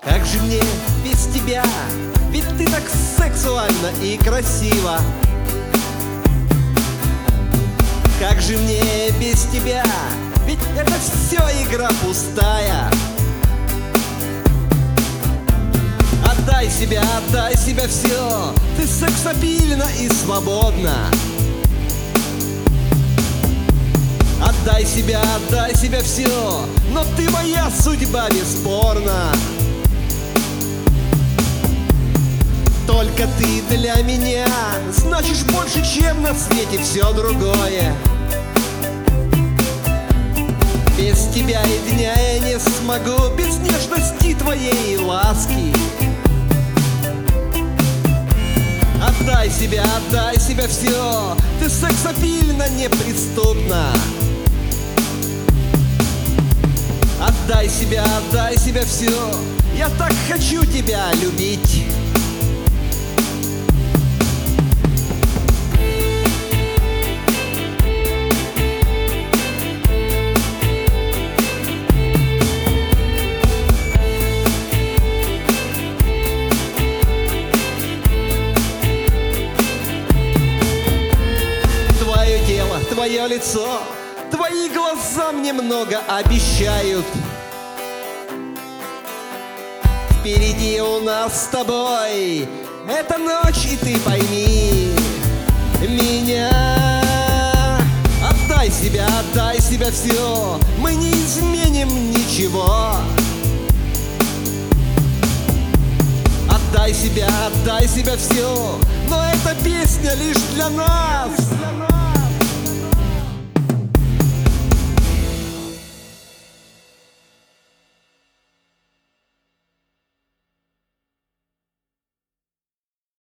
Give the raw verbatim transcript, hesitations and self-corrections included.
Как же мне без тебя? Ведь ты так сексуально и красиво. Как же мне без тебя? Ведь это все игра пустая. Отдай себя, отдай себя все. Ты сексапильна и свободна. Отдай себя, отдай себя все. Но ты моя судьба бесспорна. Только ты для меня значишь больше, чем на свете все другое. Без тебя и дня я не смогу, без нежности твоей и ласки. Отдай себя, отдай себя все. Ты сексапильна, неприступна. Отдай себя, отдай себя все. Я так хочу тебя любить. Твое тело, твое лицо, твои глаза мне много обещают. Впереди у нас с тобой эта ночь, и ты пойми меня. Отдай себя, отдай себя все. Мы не изменим ничего. Отдай себя, отдай себя все. Но эта песня лишь для нас.